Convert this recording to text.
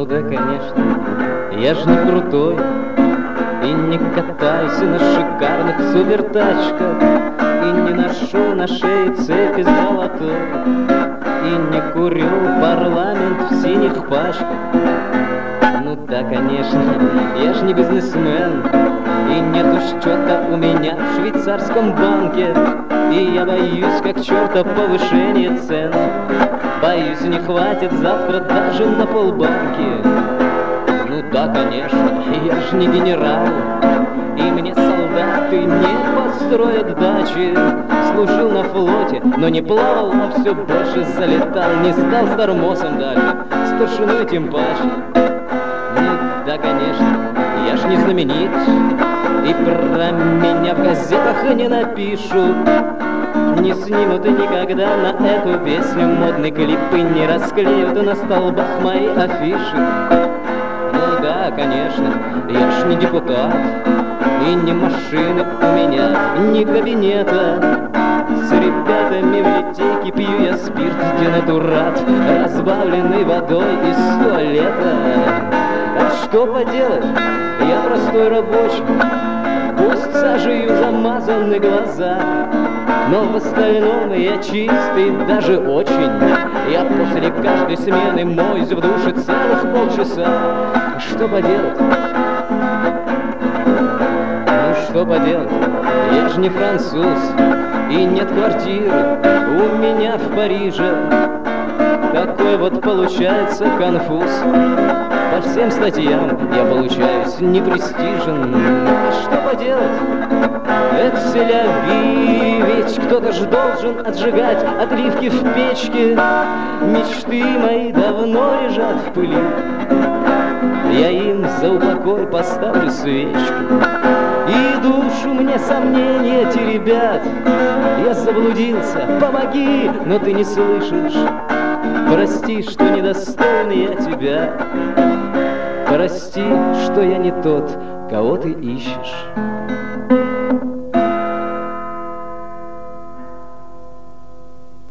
Ну да, конечно, я ж не крутой и не катаюсь на шикарных супертачках, и не ношу на шее цепи золотой, и не курю парламент в синих пачках. Ну да, конечно, я ж не бизнесмен, и нету счета у меня в швейцарском банке, и я боюсь как черта повышения цен. Боюсь, не хватит завтра даже на полбанки. Ну да, конечно, я ж не генерал, и мне солдаты не построят дачи. Служил на флоте, но не плавал, а все больше залетал. Не стал стармосом даже, старшиной тем паче. Ну да, конечно, я ж не знаменит, и про меня в газетах не напишут, не снимут никогда на эту песню модный клип и не расклеют на столбах мои афиши. Ну да, конечно, я ж не депутат, и не машины у меня, ни кабинета. С ребятами в литейке пью я спирт денатурат, разбавленный водой из туалета. А что поделать, я простой рабочий, пусть сажею замазаны глаза, но в остальном я чистый, даже очень. Я после каждой смены моюсь в душе целых полчаса. Что поделать? Ну что поделать? Я ж не француз, и нет квартиры у меня в Париже. Такой вот получается конфуз. По всем статьям я получаюсь непрестижен. Что поделать? Это селяви, ведь кто-то ж должен отжигать отливки в печке. Мечты мои давно лежат в пыли, я им за упокой поставлю свечку. И душу мне сомнения теребят. Я заблудился, помоги, но ты не слышишь. Прости, что недостоин я тебя. Прости, что я не тот, кого ты ищешь.